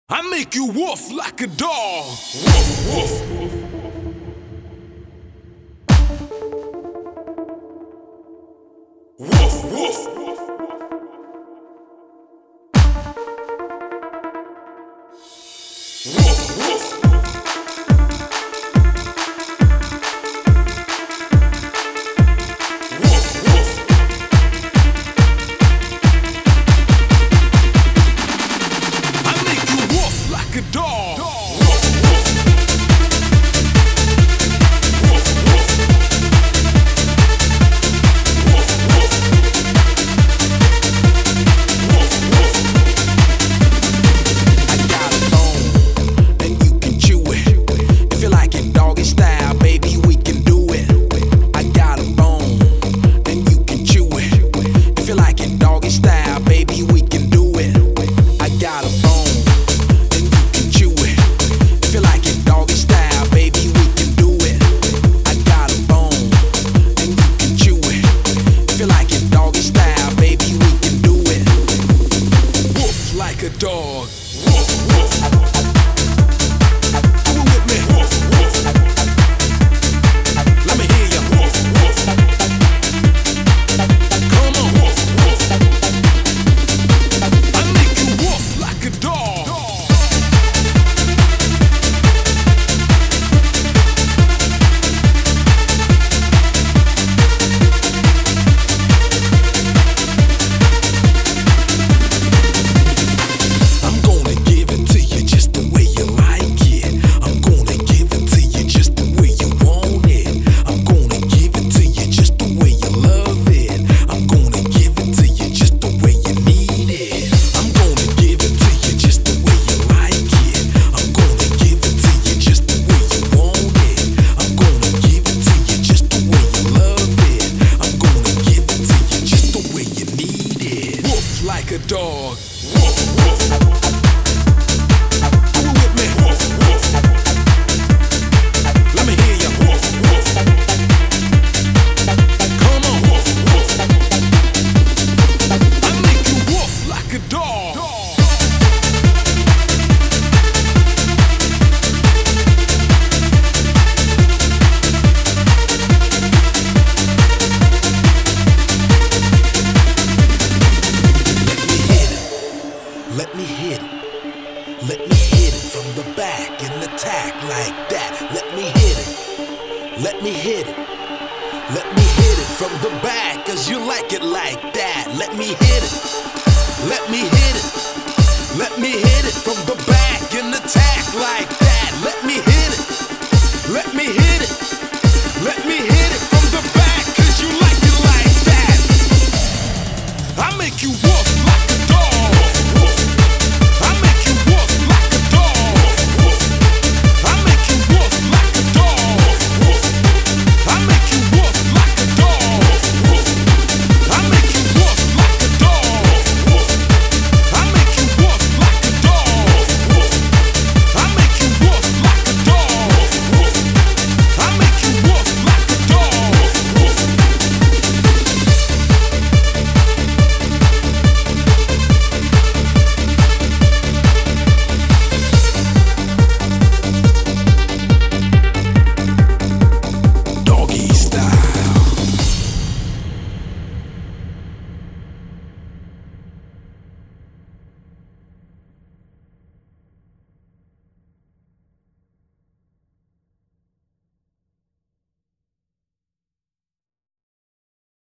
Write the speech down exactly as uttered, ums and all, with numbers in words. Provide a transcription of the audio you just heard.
I make you woof like a dog. Woof, woof. Woof, woof. Woof, woof. A dog. Woof, woof. Woof, woof. Woof, woof. Woof, woof. I got a bone, and you can chew it. If you like it doggy style, baby, we can do it. I got a bone, and you can chew it. If you like it doggy style, baby, we can do it. I got a bone. Like a dog. Woof, woof. Do it with me. Woof, woof. Let me hear ya. Woof, woof. Come on. Woof, woof. I make you woof like a dog. Like a dog. Woof, woof. Do it with me. Woof, woof. Let me hear ya. Woof, woof. Come on. Woof, woof. I make you woof like a dog. Let me hit it, let me hit it from the back and attack like that. Let me hit it, let me hit it, let me hit it from the back, cause you like it like that. Let me hit it, let me hit it, let me hit it from the back and attack like that.